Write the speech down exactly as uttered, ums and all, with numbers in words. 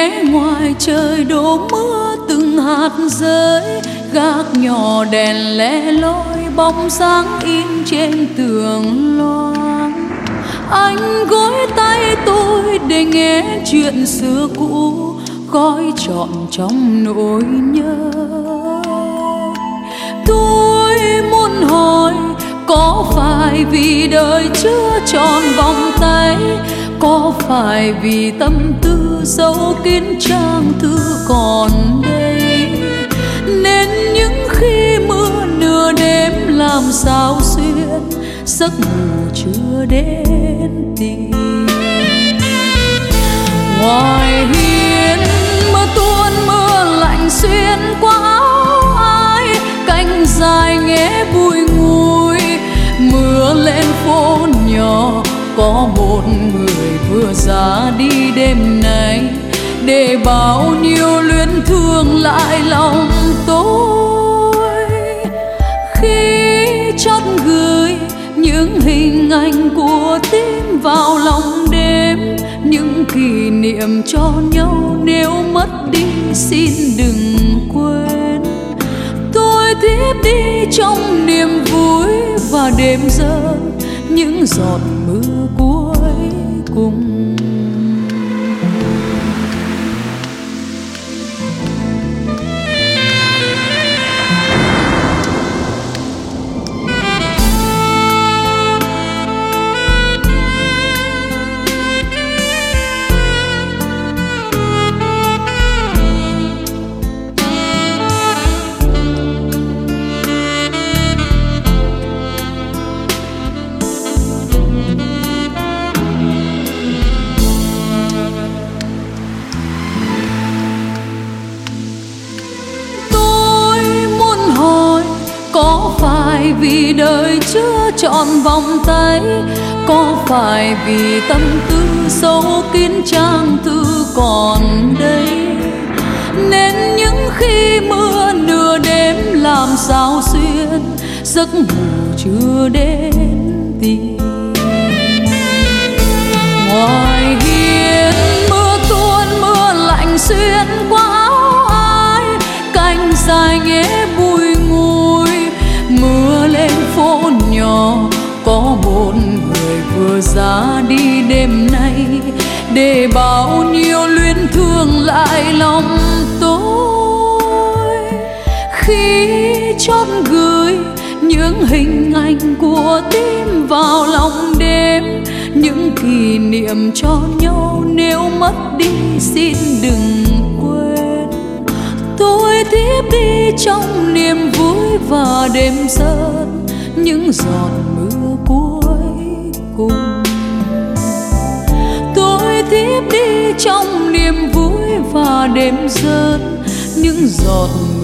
nghe ngoài trời đổ mưa từng hạt rơi, gác nhỏ đèn lẻ loi bóng dáng in trên tường loang. Anh gối tay tôi để nghe chuyện xưa cũ, gói trọn trong nỗi nhớ. Tôi muốn hỏi có phải vì đời chưa tròn vòng tay, có phải vì tâm tư dấu kín trang thư còn đây, nên những khi mưa nửa đêm làm sao xuyên giấc ngủ chưa đến tìm. Ngoài hiên mưa tuôn mưa lạnh xuyên qua áo ai, cánh dài nghe bùi ngùi. Mưa lên phố nhỏ có một người vừa ra đi đêm nay, để bao nhiêu luyến thương lại lòng tôi. Khi chót gửi những hình ảnh của tim vào lòng đêm, những kỷ niệm cho nhau nếu mất đi xin đừng quên. Tôi tiếp đi trong niềm vui và đêm rơi những giọt mưa cuối cùng. Có phải vì đời chưa trọn vòng tay, có phải vì tâm tư sâu kín trang thư còn đây, nên những khi mưa nửa đêm làm sao xuyên giấc ngủ chưa đến tìm. Ngoài hiên mưa tuôn mưa lạnh xuyên qua áo ai, cánh dài nghe bùi ngùi. Mưa lên phố nhỏ có một người vừa ra đi đêm nay, để bao nhiêu luyến thương lại lòng tôi. Khi chót gửi những hình ảnh của tim vào lòng đêm, những kỷ niệm cho nhau nếu mất đi xin đừng quên. Tôi tiếp đi trong niềm vui và đêm rơi những giọt mưa cuối cùng. Tôi tiếp đi trong niềm vui và đêm rơi những giọt